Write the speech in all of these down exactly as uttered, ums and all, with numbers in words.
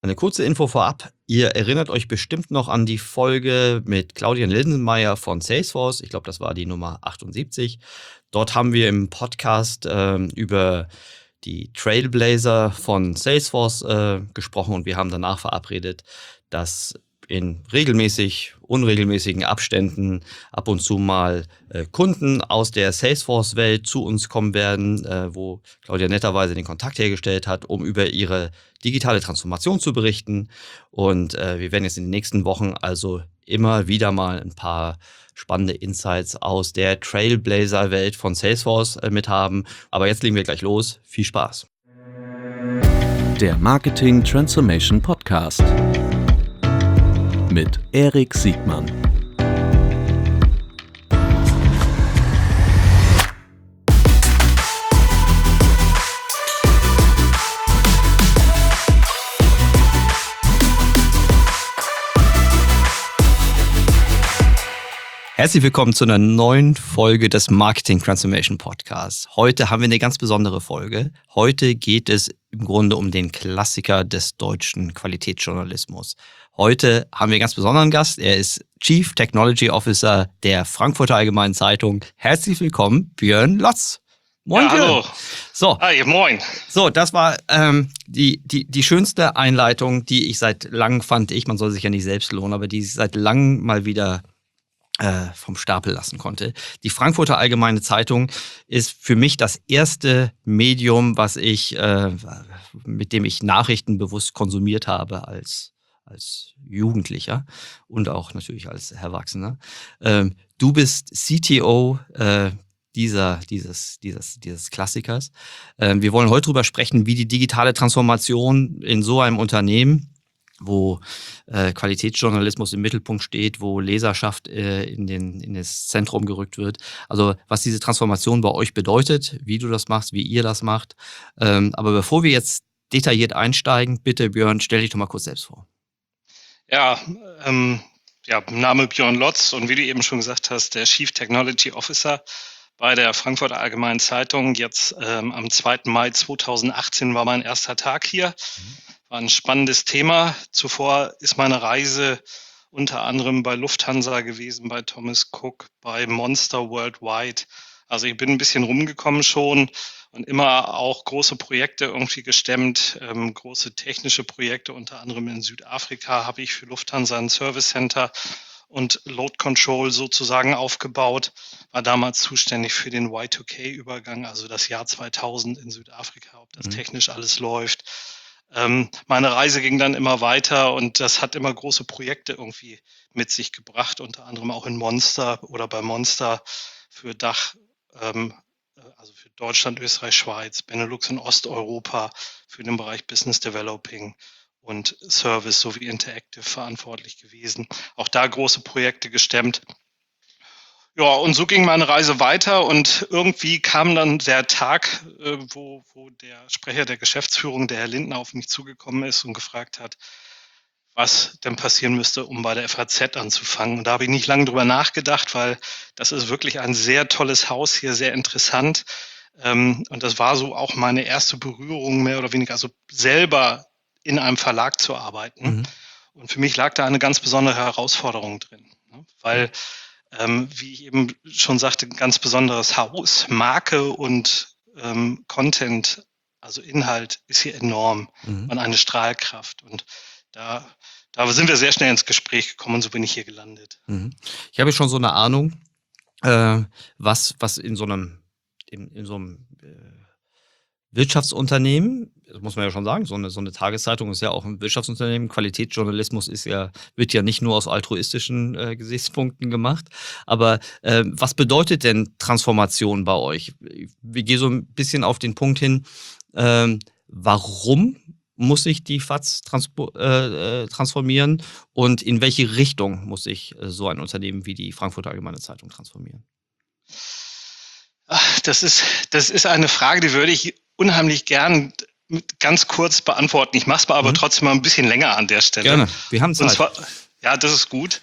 Eine kurze Info vorab. Ihr erinnert euch bestimmt noch an die Folge mit Claudia Lindenmayer von Salesforce. Ich glaube, das war die Nummer achtundsiebzig. Dort haben wir im Podcast äh, über die Trailblazer von Salesforce äh, gesprochen und wir haben danach verabredet, dass in regelmäßig, unregelmäßigen Abständen ab und zu mal äh, Kunden aus der Salesforce-Welt zu uns kommen werden, äh, wo Claudia netterweise den Kontakt hergestellt hat, um über ihre digitale Transformation zu berichten. Und äh, wir werden jetzt in den nächsten Wochen also immer wieder mal ein paar spannende Insights aus der Trailblazer-Welt von Salesforce äh, mit haben. Aber jetzt legen wir gleich los. Viel Spaß. Der Marketing Transformation Podcast mit Erik Siegmann. Herzlich willkommen zu einer neuen Folge des Marketing Transformation Podcasts. Heute haben wir eine ganz besondere Folge. Heute geht es im Grunde um den Klassiker des deutschen Qualitätsjournalismus. Heute haben wir einen ganz besonderen Gast. Er ist Chief Technology Officer der Frankfurter Allgemeinen Zeitung. Herzlich willkommen, Björn Lotz. Moin, ja, hallo. So, Hi, moin. So, das war ähm, die, die, die schönste Einleitung, die ich seit langem fand. Ich, man soll sich ja nicht selbst lohnen, aber die ich seit langem mal wieder äh, vom Stapel lassen konnte. Die Frankfurter Allgemeine Zeitung ist für mich das erste Medium, was ich, äh, mit dem ich Nachrichten bewusst konsumiert habe als als Jugendlicher und auch natürlich als Erwachsener. Ähm, du bist C T O äh, dieser, dieses, dieses, dieses Klassikers. Ähm, wir wollen heute darüber sprechen, wie die digitale Transformation in so einem Unternehmen, wo äh, Qualitätsjournalismus im Mittelpunkt steht, wo Leserschaft äh, in, den, in das Zentrum gerückt wird. Also was diese Transformation bei euch bedeutet, wie du das machst, wie ihr das macht. Ähm, aber bevor wir jetzt detailliert einsteigen, bitte Björn, stell dich doch mal kurz selbst vor. Ja, ähm, ja, Name Björn Lotz und wie du eben schon gesagt hast, der Chief Technology Officer bei der Frankfurter Allgemeinen Zeitung. Jetzt ähm, am zweiten Mai zweitausendachtzehn war mein erster Tag hier. War ein spannendes Thema. Zuvor ist meine Reise unter anderem bei Lufthansa gewesen, bei Thomas Cook, bei Monster Worldwide. Also ich bin ein bisschen rumgekommen schon und immer auch große Projekte irgendwie gestemmt, ähm, große technische Projekte, unter anderem in Südafrika habe ich für Lufthansa ein Service Center und Load Control sozusagen aufgebaut, war damals zuständig für den Y zwei K-Übergang, also das Jahr zweitausend in Südafrika, ob das mhm. technisch alles läuft. Ähm, meine Reise ging dann immer weiter und das hat immer große Projekte irgendwie mit sich gebracht, unter anderem auch in Monster oder bei Monster für Dach, ähm, also für Deutschland, Österreich, Schweiz, Benelux und Osteuropa, für den Bereich Business Developing und Service sowie Interactive verantwortlich gewesen. Auch da große Projekte gestemmt. Ja, und so ging meine Reise weiter und irgendwie kam dann der Tag, äh, wo, wo der Sprecher der Geschäftsführung, der Herr Lindner, auf mich zugekommen ist und gefragt hat, was denn passieren müsste, um bei der F A Z anzufangen. Und da habe ich nicht lange drüber nachgedacht, weil das ist wirklich ein sehr tolles Haus hier, sehr interessant. Ähm, und das war so auch meine erste Berührung, mehr oder weniger, also selber in einem Verlag zu arbeiten. Mhm. Und für mich lag da eine ganz besondere Herausforderung drin, ne? Weil, ähm, wie ich eben schon sagte, ein ganz besonderes Haus, Marke und ähm, Content, also Inhalt, ist hier enorm mhm. und eine Strahlkraft. Und Da, da sind wir sehr schnell ins Gespräch gekommen und so bin ich hier gelandet. Ich habe schon so eine Ahnung, äh, was, was in so einem, in, in so einem äh, Wirtschaftsunternehmen, das muss man ja schon sagen, so eine, so eine Tageszeitung ist ja auch ein Wirtschaftsunternehmen. Qualitätsjournalismus ist ja, wird ja nicht nur aus altruistischen äh, Gesichtspunkten gemacht. Aber äh, was bedeutet denn Transformation bei euch? Wir gehen so ein bisschen auf den Punkt hin, äh, warum muss sich die F A Z transpo- äh, transformieren und in welche Richtung muss sich äh, so ein Unternehmen wie die Frankfurter Allgemeine Zeitung transformieren? Ach, das ist, das ist eine Frage, die würde ich unheimlich gern ganz kurz beantworten. Ich mache es aber mhm. trotzdem mal ein bisschen länger an der Stelle. Gerne, wir haben Zeit. Und zwar, ja, das ist gut.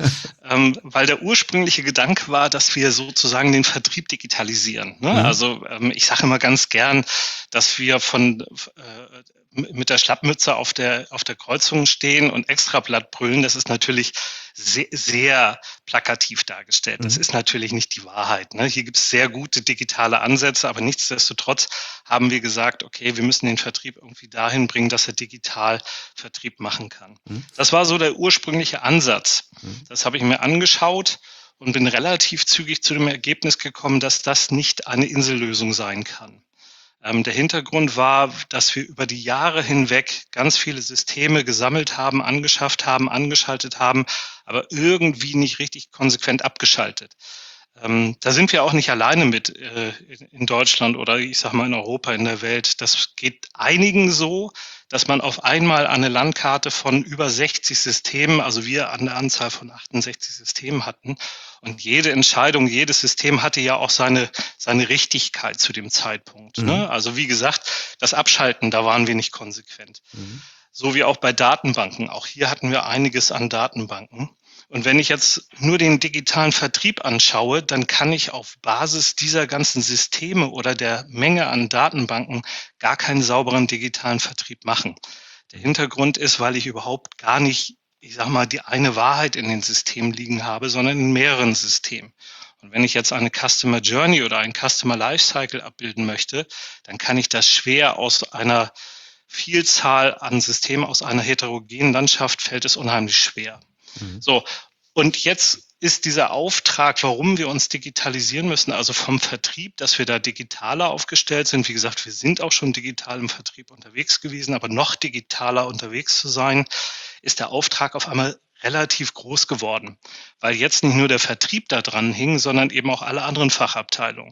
ähm, weil der ursprüngliche Gedanke war, dass wir sozusagen den Vertrieb digitalisieren. Ne? Mhm. Also ähm, ich sage immer ganz gern, dass wir von äh, mit der Schlappmütze auf der auf der Kreuzung stehen und Extrablatt brüllen. Das ist natürlich sehr, sehr plakativ dargestellt. Das mhm. ist natürlich nicht die Wahrheit. Ne? Hier gibt es sehr gute digitale Ansätze, aber nichtsdestotrotz haben wir gesagt, okay, wir müssen den Vertrieb irgendwie dahin bringen, dass er digital Vertrieb machen kann. Mhm. Das war so der ursprüngliche Ansatz. Mhm. Das habe ich mir angeschaut und bin relativ zügig zu dem Ergebnis gekommen, dass das nicht eine Insellösung sein kann. Ähm, der Hintergrund war, dass wir über die Jahre hinweg ganz viele Systeme gesammelt haben, angeschafft haben, angeschaltet haben, aber irgendwie nicht richtig konsequent abgeschaltet. Ähm, da sind wir auch nicht alleine mit äh, in Deutschland oder ich sag mal in Europa, in der Welt. Das geht einigen so, dass man auf einmal eine Landkarte von über sechzig Systemen, also wir an der Anzahl von achtundsechzig Systemen hatten. Und jede Entscheidung, jedes System hatte ja auch seine, seine Richtigkeit zu dem Zeitpunkt. Mhm. Ne? Also wie gesagt, das Abschalten, da waren wir nicht konsequent. Mhm. So wie auch bei Datenbanken. Auch hier hatten wir einiges an Datenbanken. Und wenn ich jetzt nur den digitalen Vertrieb anschaue, dann kann ich auf Basis dieser ganzen Systeme oder der Menge an Datenbanken gar keinen sauberen digitalen Vertrieb machen. Der Hintergrund ist, weil ich überhaupt gar nicht, ich sag mal, die eine Wahrheit in den Systemen liegen habe, sondern in mehreren Systemen. Und wenn ich jetzt eine Customer Journey oder ein Customer Lifecycle abbilden möchte, dann kann ich das schwer aus einer Vielzahl an Systemen, aus einer heterogenen Landschaft, fällt es unheimlich schwer. Mhm. So, und jetzt ist dieser Auftrag, warum wir uns digitalisieren müssen, also vom Vertrieb, dass wir da digitaler aufgestellt sind. Wie gesagt, wir sind auch schon digital im Vertrieb unterwegs gewesen, aber noch digitaler unterwegs zu sein, ist der Auftrag auf einmal relativ groß geworden, weil jetzt nicht nur der Vertrieb da dran hing, sondern eben auch alle anderen Fachabteilungen.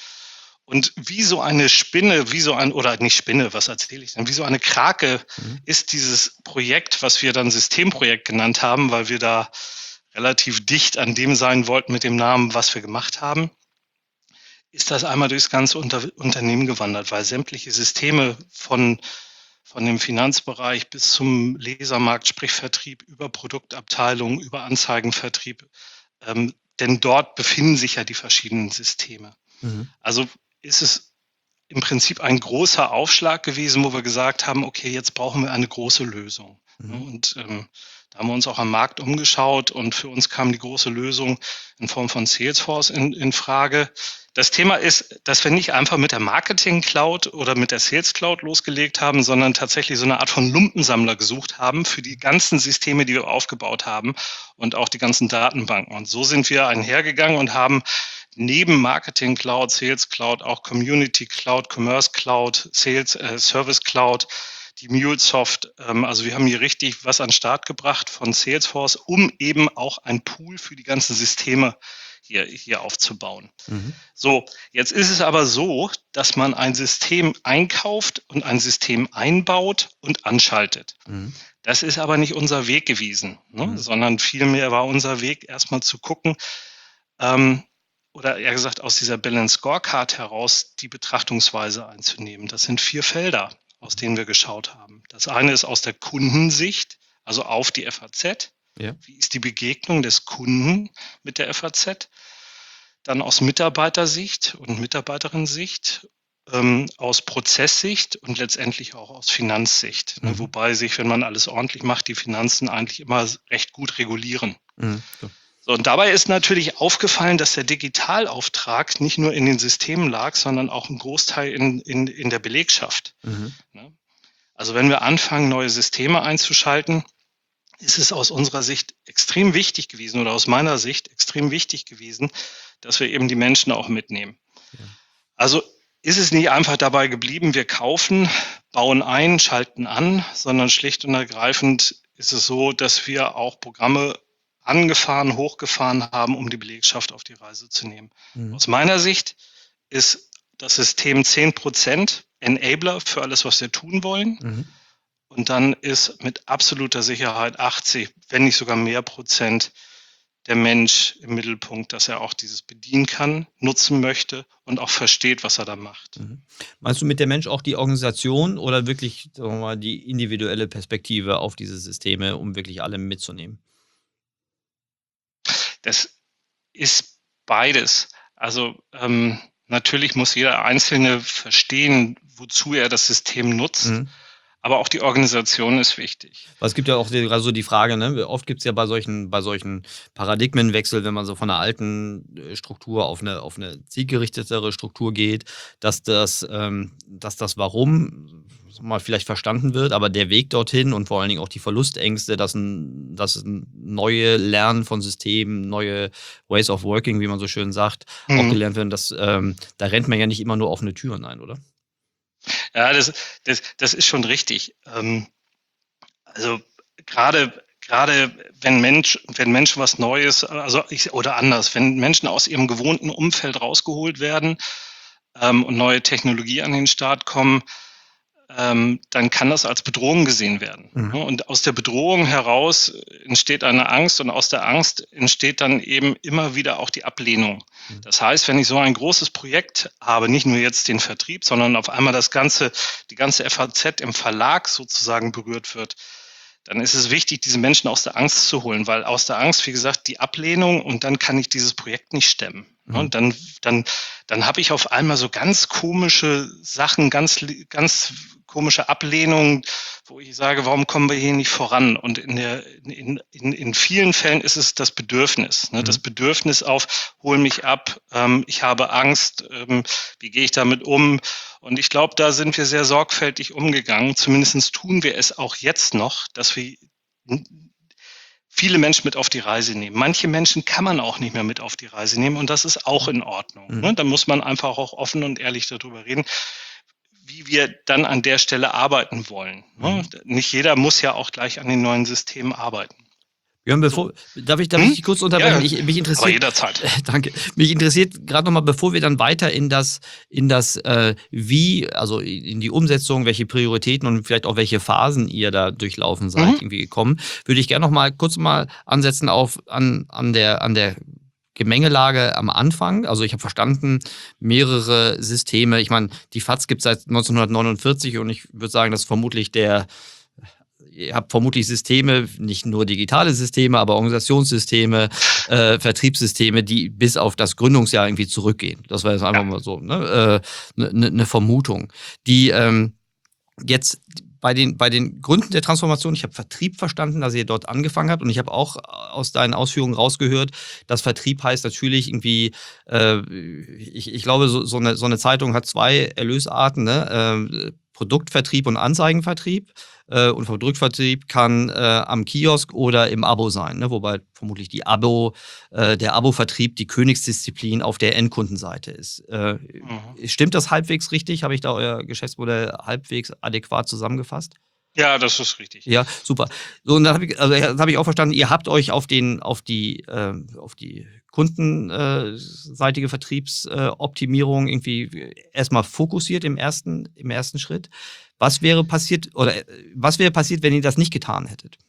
Und wie so eine Spinne, wie so ein, oder nicht Spinne, was erzähle ich denn, wie so eine Krake mhm. ist dieses Projekt, was wir dann Systemprojekt genannt haben, weil wir da relativ dicht an dem sein wollten mit dem Namen, was wir gemacht haben, ist das einmal durchs ganze Unter- Unternehmen gewandert, weil sämtliche Systeme von, von dem Finanzbereich bis zum Lesermarkt, sprich Vertrieb, über Produktabteilung, über Anzeigenvertrieb, ähm, denn dort befinden sich ja die verschiedenen Systeme. Mhm. Also ist es im Prinzip ein großer Aufschlag gewesen, wo wir gesagt haben, okay, jetzt brauchen wir eine große Lösung. Mhm. Und ähm, da haben wir uns auch am Markt umgeschaut und für uns kam die große Lösung in Form von Salesforce in, in Frage. Das Thema ist, dass wir nicht einfach mit der Marketing Cloud oder mit der Sales Cloud losgelegt haben, sondern tatsächlich so eine Art von Lumpensammler gesucht haben für die ganzen Systeme, die wir aufgebaut haben und auch die ganzen Datenbanken. Und so sind wir einhergegangen und haben neben Marketing Cloud, Sales Cloud, auch Community Cloud, Commerce Cloud, Sales äh, Service Cloud, die MuleSoft, ähm, also wir haben hier richtig was an den Start gebracht von Salesforce, um eben auch ein Pool für die ganzen Systeme hier, hier aufzubauen. Mhm. So, jetzt ist es aber so, dass man ein System einkauft und ein System einbaut und anschaltet. Mhm. Das ist aber nicht unser Weg gewesen, ne? Mhm. Sondern vielmehr war unser Weg erstmal zu gucken, ähm, oder eher gesagt aus dieser Balance Scorecard heraus die Betrachtungsweise einzunehmen. Das sind vier Felder, aus denen wir geschaut haben. Das eine ist aus der Kundensicht, also auf die F A Z. Ja. Wie ist die Begegnung des Kunden mit der F A Z? Dann aus Mitarbeitersicht und Mitarbeiterinnensicht, ähm, aus Prozesssicht und letztendlich auch aus Finanzsicht. Mhm. Wobei sich, wenn man alles ordentlich macht, die Finanzen eigentlich immer recht gut regulieren. Mhm. So. So, und dabei ist natürlich aufgefallen, dass der Digitalauftrag nicht nur in den Systemen lag, sondern auch ein Großteil in, in, in der Belegschaft. Mhm. Also wenn wir anfangen, neue Systeme einzuschalten, ist es aus unserer Sicht extrem wichtig gewesen oder aus meiner Sicht extrem wichtig gewesen, dass wir eben die Menschen auch mitnehmen. Ja. Also ist es nicht einfach dabei geblieben, wir kaufen, bauen ein, schalten an, sondern schlicht und ergreifend ist es so, dass wir auch Programme angefahren, hochgefahren haben, um die Belegschaft auf die Reise zu nehmen. Mhm. Aus meiner Sicht ist das System zehn Prozent Enabler für alles, was wir tun wollen. Mhm. Und dann ist mit absoluter Sicherheit achtzig, wenn nicht sogar mehr Prozent der Mensch im Mittelpunkt, dass er auch dieses bedienen kann, nutzen möchte und auch versteht, was er da macht. Mhm. Meinst du mit der Mensch auch die Organisation oder wirklich, sagen wir mal, die individuelle Perspektive auf diese Systeme, um wirklich alle mitzunehmen? Das ist beides. Also ähm, natürlich muss jeder Einzelne verstehen, wozu er das System nutzt. Mhm. Aber auch die Organisation ist wichtig. Es gibt ja auch die, also die Frage, ne? Oft gibt es ja bei solchen, bei solchen Paradigmenwechsel, wenn man so von einer alten Struktur auf eine, auf eine zielgerichtetere Struktur geht, dass das, ähm, dass das Warum mal vielleicht verstanden wird, aber der Weg dorthin und vor allen Dingen auch die Verlustängste, dass ein, dass ein neue Lernen von Systemen, neue Ways of Working, wie man so schön sagt, mhm. auch gelernt werden, dass, ähm, da rennt man ja nicht immer nur offene Türen ein, oder? Ja, das, das, das ist schon richtig. Ähm, also gerade gerade wenn Mensch, wenn Menschen was Neues, also ich, oder anders, wenn Menschen aus ihrem gewohnten Umfeld rausgeholt werden ähm, und neue Technologie an den Start kommen, ähm, dann kann das als Bedrohung gesehen werden. Mhm. Und aus der Bedrohung heraus entsteht eine Angst und aus der Angst entsteht dann eben immer wieder auch die Ablehnung. Mhm. Das heißt, wenn ich so ein großes Projekt habe, nicht nur jetzt den Vertrieb, sondern auf einmal das ganze, die ganze F A Z im Verlag sozusagen berührt wird, dann ist es wichtig, diese Menschen aus der Angst zu holen, weil aus der Angst, wie gesagt, die Ablehnung und dann kann ich dieses Projekt nicht stemmen. Mhm. Und dann, dann, dann habe ich auf einmal so ganz komische Sachen, ganz, ganz komische Ablehnung, wo ich sage, warum kommen wir hier nicht voran? Und in der, in, in, in vielen Fällen ist es das Bedürfnis, ne? Mhm. Das Bedürfnis auf, hol mich ab, ähm, ich habe Angst, ähm, wie gehe ich damit um? Und ich glaube, da sind wir sehr sorgfältig umgegangen. Zumindest tun wir es auch jetzt noch, dass wir viele Menschen mit auf die Reise nehmen. Manche Menschen kann man auch nicht mehr mit auf die Reise nehmen und das ist auch in Ordnung. Mhm. Ne? Da muss man einfach auch offen und ehrlich darüber reden, wie wir dann an der Stelle arbeiten wollen. Ne? Mhm. Nicht jeder muss ja auch gleich an den neuen Systemen arbeiten. Jörn, bevor, so. darf ich, darf hm? ich dich kurz unterbrechen? Ja, ich, mich interessiert, aber jederzeit. Äh, danke. Mich interessiert gerade nochmal, bevor wir dann weiter in das, in das äh, Wie, also in die Umsetzung, welche Prioritäten und vielleicht auch welche Phasen ihr da durchlaufen seid, mhm. irgendwie gekommen, würde ich gerne nochmal kurz mal ansetzen auf, an, an der, an der Gemengelage am Anfang. Also ich habe verstanden, mehrere Systeme. Ich meine, die F A Z gibt es seit neunzehnhundertneunundvierzig und ich würde sagen, das ist vermutlich der, ihr habt vermutlich Systeme, nicht nur digitale Systeme, aber Organisationssysteme, äh, Vertriebssysteme, die bis auf das Gründungsjahr irgendwie zurückgehen. Das war jetzt einfach ja. mal so ne, äh, ne, ne Vermutung. Die ähm, jetzt bei den, bei den Gründen der Transformation, ich habe Vertrieb verstanden, dass ihr dort angefangen habt und ich habe auch aus deinen Ausführungen rausgehört, dass Vertrieb heißt natürlich irgendwie, äh, ich, ich glaube, so, so, eine, so eine Zeitung hat zwei Erlösarten, ne? äh, Produktvertrieb und Anzeigenvertrieb. Äh, und Produktvertrieb kann äh, am Kiosk oder im Abo sein, ne? Wobei vermutlich die Abo, äh, der Abo-Vertrieb die Königsdisziplin auf der Endkundenseite ist. Äh, mhm. Stimmt das halbwegs richtig? Habe ich da euer Geschäftsmodell halbwegs adäquat zusammengefasst? Ja, das ist richtig. Ja, super. So, und dann habe ich, also, das hab ich auch verstanden, ihr habt euch auf, den, auf die, äh, auf die kundenseitige Vertriebsoptimierung äh, irgendwie erstmal fokussiert im ersten, im ersten Schritt. Was wäre passiert, oder was wäre passiert, wenn ihr das nicht getan hättet?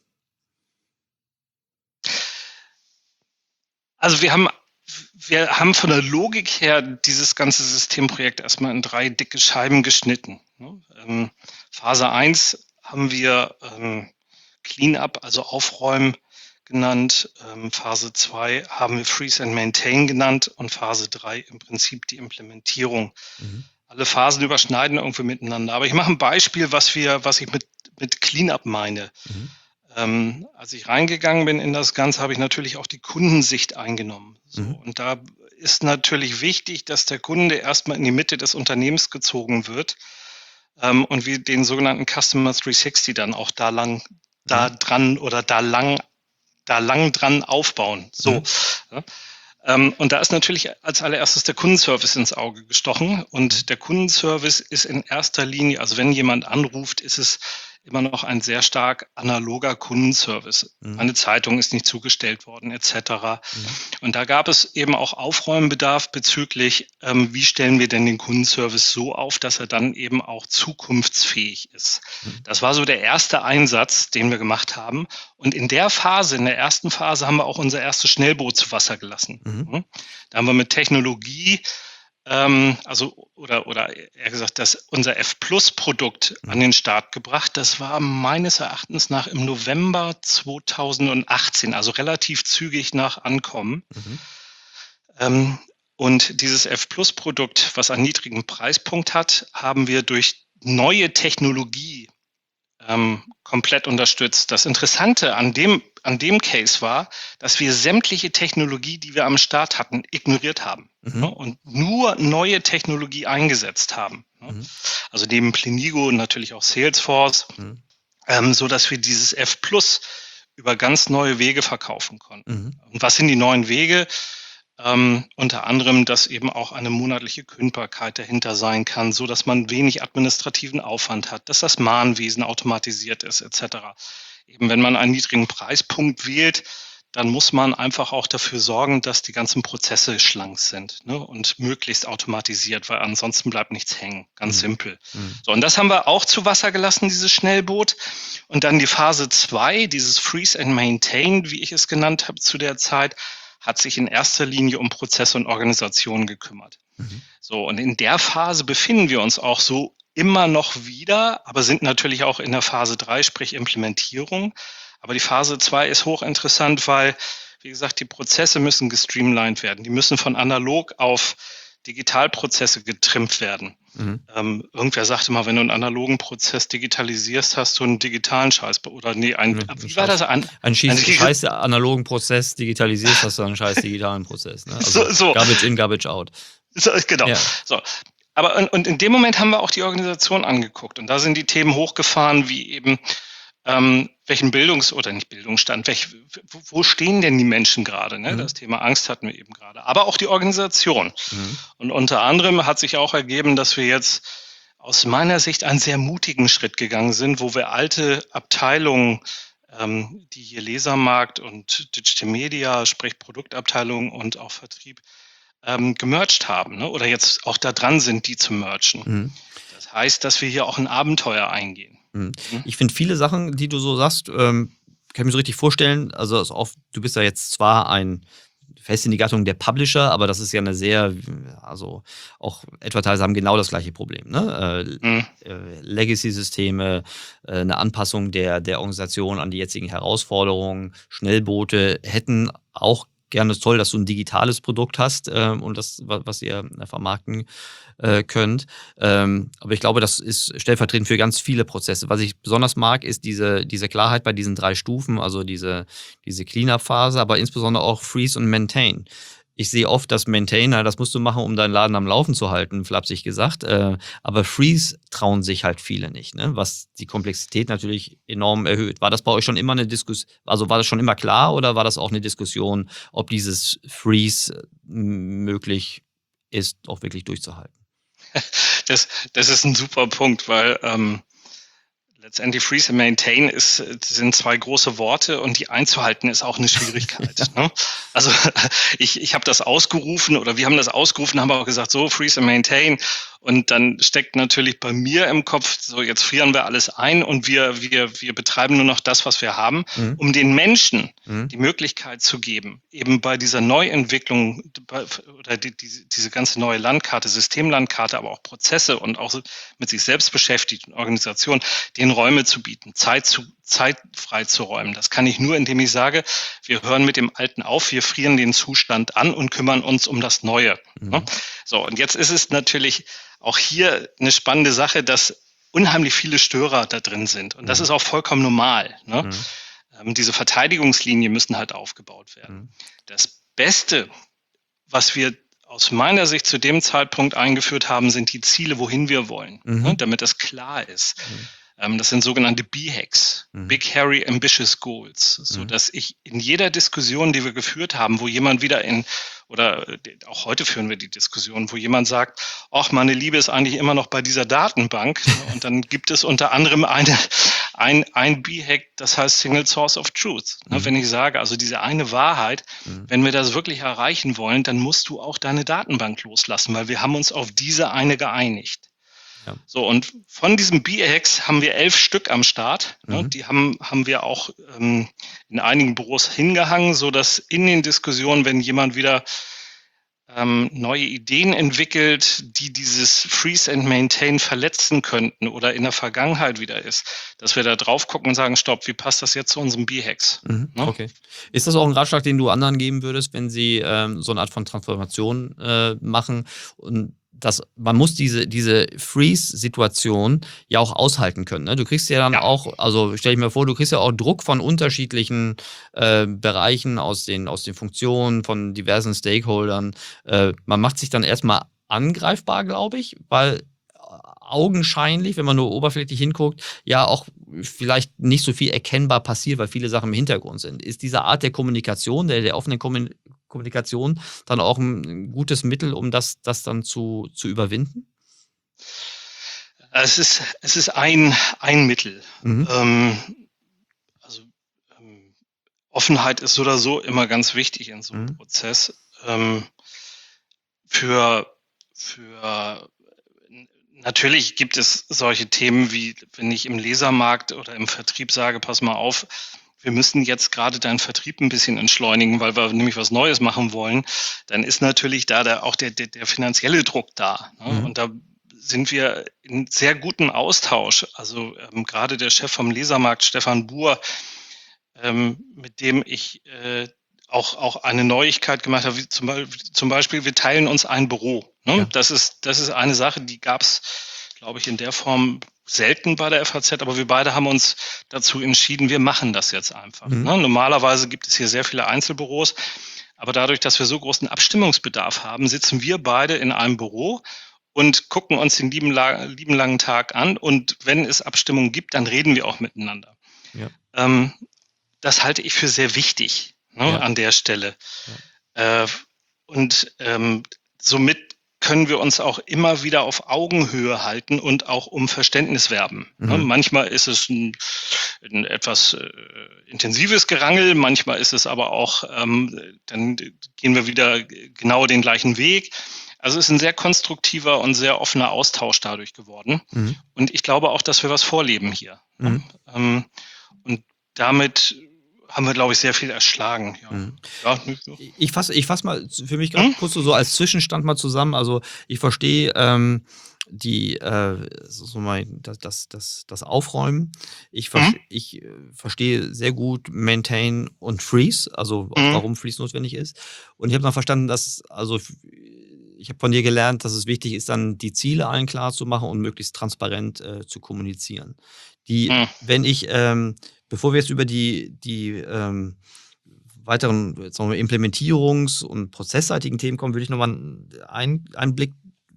Also wir haben, wir haben von der Logik her dieses ganze Systemprojekt erstmal in drei dicke Scheiben geschnitten. Ähm, Phase eins haben wir ähm, Cleanup, also Aufräumen genannt. Ähm, Phase zwei haben wir Freeze and Maintain genannt und Phase drei im Prinzip die Implementierung. Mhm. Alle Phasen überschneiden irgendwie miteinander. Aber ich mache ein Beispiel, was wir, was ich mit, mit Cleanup meine. Mhm. Ähm, als ich reingegangen bin in das Ganze, habe ich natürlich auch die Kundensicht eingenommen. So, mhm. Und da ist natürlich wichtig, dass der Kunde erstmal in die Mitte des Unternehmens gezogen wird ähm, und wir den sogenannten Customer dreihundertsechzig dann auch da lang, mhm. da dran oder da lang, da lang dran aufbauen. So. Mhm. Ja. Ähm, und da ist natürlich als allererstes der Kundenservice ins Auge gestochen. Und der Kundenservice ist in erster Linie, also wenn jemand anruft, ist es immer noch ein sehr stark analoger Kundenservice. Mhm. Eine Zeitung ist nicht zugestellt worden, et cetera. Mhm. Und da gab es eben auch Aufräumbedarf bezüglich, ähm, wie stellen wir denn den Kundenservice so auf, dass er dann eben auch zukunftsfähig ist. Mhm. Das war so der erste Einsatz, den wir gemacht haben. Und in der Phase, in der ersten Phase, haben wir auch unser erstes Schnellboot zu Wasser gelassen. Mhm. Da haben wir mit Technologie ähm, also oder oder eher gesagt, das unser F-Plus-Produkt Mhm. an den Start gebracht. Das war meines Erachtens nach im November zweitausendachtzehn, also relativ zügig nach Ankommen. Mhm. Ähm, und dieses F-Plus-Produkt, was einen niedrigen Preispunkt hat, haben wir durch neue Technologie ähm, komplett unterstützt. Das Interessante an dem, an dem Case war, dass wir sämtliche Technologie, die wir am Start hatten, ignoriert haben, Mhm. ne, und nur neue Technologie eingesetzt haben. Ne. Mhm. Also neben Plenigo und natürlich auch Salesforce, Mhm. ähm, so dass wir dieses F Plus über ganz neue Wege verkaufen konnten. Mhm. Und was sind die neuen Wege? Ähm, unter anderem, dass eben auch eine monatliche Kündbarkeit dahinter sein kann, so dass man wenig administrativen Aufwand hat, dass das Mahnwesen automatisiert ist, et cetera. Eben wenn man einen niedrigen Preispunkt wählt, dann muss man einfach auch dafür sorgen, dass die ganzen Prozesse schlank sind, ne, und möglichst automatisiert, weil ansonsten bleibt nichts hängen. Ganz Mhm. simpel. Mhm. So, und das haben wir auch zu Wasser gelassen, dieses Schnellboot. Und dann die Phase zwei, dieses Freeze and Maintain, wie ich es genannt habe zu der Zeit, hat sich in erster Linie um Prozesse und Organisation gekümmert. Mhm. So, und in der Phase befinden wir uns auch so immer noch wieder, aber sind natürlich auch in der Phase drei, sprich Implementierung. Aber die Phase zwei ist hochinteressant, weil, wie gesagt, die Prozesse müssen gestreamlined werden. Die müssen von analog auf Digitalprozesse getrimmt werden. Mhm. Ähm, irgendwer sagte mal, wenn du einen analogen Prozess digitalisierst, hast du einen digitalen Scheiß. Oder nee, ein, Nee, wie ein war das? Scheiß, Ein, ein scheiß, ein, scheiß analogen Prozess digitalisierst, hast du einen scheiß digitalen Prozess. Ne? Also so, so, Garbage in, Garbage out. so, genau. Ja. So. Aber und, und in dem Moment haben wir auch die Organisation angeguckt. Und da sind die Themen hochgefahren, wie eben, ähm, welchen Bildungs- oder nicht Bildungsstand, welch, wo, wo stehen denn die Menschen gerade? Ne? Mhm. Das Thema Angst hatten wir eben gerade. Aber auch die Organisation. Mhm. Und unter anderem hat sich auch ergeben, dass wir jetzt aus meiner Sicht einen sehr mutigen Schritt gegangen sind, wo wir alte Abteilungen, ähm, die hier Lesermarkt und Digital Media, sprich Produktabteilung und auch Vertrieb, ähm, gemerged haben, ne? Oder jetzt auch da dran sind, die zu mergen. Mhm. Das heißt, dass wir hier auch ein Abenteuer eingehen. Mhm. Hm? Ich finde viele Sachen, die du so sagst, ähm, kann ich mir so richtig vorstellen. Also ist oft, du bist ja jetzt zwar ein fest in die Gattung der Publisher, aber das ist ja eine sehr, also auch Advertiser haben genau das gleiche Problem. Ne? Hm. Äh, äh, Legacy-Systeme, äh, eine Anpassung der, der Organisation an die jetzigen Herausforderungen, Schnellboote hätten auch gerne, ist toll, dass du ein digitales Produkt hast äh, und das, wa- was ihr äh, vermarkten äh, könnt. Ähm, aber ich glaube, das ist stellvertretend für ganz viele Prozesse. Was ich besonders mag, ist diese, diese Klarheit bei diesen drei Stufen, also diese, diese Cleanup-Phase, aber insbesondere auch Freeze und Maintain. Ich sehe oft, dass Maintainer, das musst du machen, um deinen Laden am Laufen zu halten, flapsig gesagt. Äh, aber Freeze trauen sich halt viele nicht, ne? Was die Komplexität natürlich enorm erhöht. War das bei euch schon immer eine Diskussion, also war das schon immer klar oder war das auch eine Diskussion, ob dieses Freeze äh, möglich ist, auch wirklich durchzuhalten? Das, das ist ein super Punkt, weil ähm, letztendlich Freeze and Maintain ist, sind zwei große Worte und die einzuhalten ist auch eine Schwierigkeit. Ne? Also ich, ich habe das ausgerufen oder wir haben das ausgerufen, haben auch gesagt, so Freeze and Maintain. Und dann steckt natürlich bei mir im Kopf, so jetzt frieren wir alles ein und wir, wir, wir betreiben nur noch das, was wir haben, Mhm. um den Menschen Mhm. die Möglichkeit zu geben, eben bei dieser Neuentwicklung bei- oder die, diese, diese ganze neue Landkarte, Systemlandkarte, aber auch Prozesse und auch so mit sich selbst beschäftigten Organisationen, den Räume zu bieten, Zeit zu, Zeit frei zu räumen. Das kann ich nur, indem ich sage, wir hören mit dem Alten auf, wir frieren den Zustand an und kümmern uns um das Neue. Mhm. Ne? So, und jetzt ist es natürlich auch hier eine spannende Sache, dass unheimlich viele Störer da drin sind. Und das Mhm. ist auch vollkommen normal. Ne? Mhm. Ähm, diese Verteidigungslinien müssen halt aufgebaut werden. Mhm. Das Beste, was wir aus meiner Sicht zu dem Zeitpunkt eingeführt haben, sind die Ziele, wohin wir wollen, Mhm. ne? Damit das klar ist. Mhm. Ähm, das sind sogenannte B HAGs, Mhm. Big Hairy Ambitious Goals, so Mhm. dass ich in jeder Diskussion, die wir geführt haben, wo jemand wieder in, oder äh, auch heute führen wir die Diskussion, wo jemand sagt, ach, meine Liebe ist eigentlich immer noch bei dieser Datenbank. Ne? Und dann gibt es unter anderem eine, ein, ein B HAG, das heißt Single Source of Truth. Ne? Mhm. Wenn ich sage, also diese eine Wahrheit, Mhm. wenn wir das wirklich erreichen wollen, dann musst du auch deine Datenbank loslassen, weil wir haben uns auf diese eine geeinigt. Ja. So, und von diesen B HAGs haben wir elf Stück am Start. Ne? Mhm. Die haben, haben wir auch ähm, in einigen Büros hingehangen, so dass in den Diskussionen, wenn jemand wieder ähm, neue Ideen entwickelt, die dieses Freeze and Maintain verletzen könnten oder in der Vergangenheit wieder ist, dass wir da drauf gucken und sagen, stopp, wie passt das jetzt zu unserem B-Hex? Mhm, Ne? okay. Ist das auch ein Ratschlag, den du anderen geben würdest, wenn sie ähm, so eine Art von Transformation äh, machen? Und das, man muss diese, diese Freeze-Situation ja auch aushalten können. Ne? Du kriegst ja dann Ja. auch, also stell ich mir vor, du kriegst ja auch Druck von unterschiedlichen äh, Bereichen, aus den, aus den Funktionen, von diversen Stakeholdern. Äh, man macht sich dann erstmal angreifbar, glaube ich, weil augenscheinlich, wenn man nur oberflächlich hinguckt, ja auch vielleicht nicht so viel erkennbar passiert, weil viele Sachen im Hintergrund sind. Ist diese Art der Kommunikation, der, der offenen Kommun- Kommunikation dann auch ein gutes Mittel, um das, das dann zu, zu überwinden? Es ist, es ist ein, ein Mittel. Mhm. Ähm, also ähm, Offenheit ist so oder so immer ganz wichtig in so einem Mhm. Prozess. Ähm, für, für Natürlich gibt es solche Themen wie, wenn ich im Lesermarkt oder im Vertrieb sage, pass mal auf, wir müssen jetzt gerade deinen Vertrieb ein bisschen entschleunigen, weil wir nämlich was Neues machen wollen, dann ist natürlich da der, auch der, der, der finanzielle Druck da. Ne? Mhm. Und da sind wir in sehr gutem Austausch. Also ähm, gerade der Chef vom Lesermarkt, Stefan Buhr, ähm, mit dem ich äh, auch, auch eine Neuigkeit gemacht habe, wie zum, Beispiel, zum Beispiel, wir teilen uns ein Büro. Ne? Ja. Das ist, das ist eine Sache, die gab es, glaube ich, in der Form selten bei der F A Z, aber wir beide haben uns dazu entschieden, wir machen das jetzt einfach. Mhm. Ne? Normalerweise gibt es hier sehr viele Einzelbüros, aber dadurch, dass wir so großen Abstimmungsbedarf haben, sitzen wir beide in einem Büro und gucken uns den lieben, lieben langen Tag an, und wenn es Abstimmungen gibt, dann reden wir auch miteinander. Ja. Ähm, das halte ich für sehr wichtig, ne, Ja. an der Stelle. Ja. Äh, und ähm, somit können wir uns auch immer wieder auf Augenhöhe halten und auch um Verständnis werben. Mhm. Ne, manchmal ist es ein, ein etwas äh, intensives Gerangel, manchmal ist es aber auch, ähm, dann gehen wir wieder genau den gleichen Weg. Also es ist ein sehr konstruktiver und sehr offener Austausch dadurch geworden. Mhm. Und ich glaube auch, dass wir was vorleben hier. Mhm. Ne? Ähm, und damit haben wir, glaube ich, sehr viel erschlagen. Ja. Mhm. Ja. Ich fasse ich fass mal für mich gerade Hm? kurz so, so als Zwischenstand mal zusammen. Also ich verstehe ähm, die äh, so mal das, das, das, das Aufräumen. Ich, ver Mhm. ich äh, verstehe sehr gut Maintain und Freeze, also auch Mhm. warum Freeze notwendig ist. Und ich habe noch verstanden, dass, also ich habe von dir gelernt, dass es wichtig ist, dann die Ziele allen klar zu machen und möglichst transparent äh, zu kommunizieren. Die, Mhm. wenn ich, ähm, bevor wir jetzt über die, die ähm, weiteren sagen wir, Implementierungs- und prozessseitigen Themen kommen, würde ich nochmal einen, einen Blick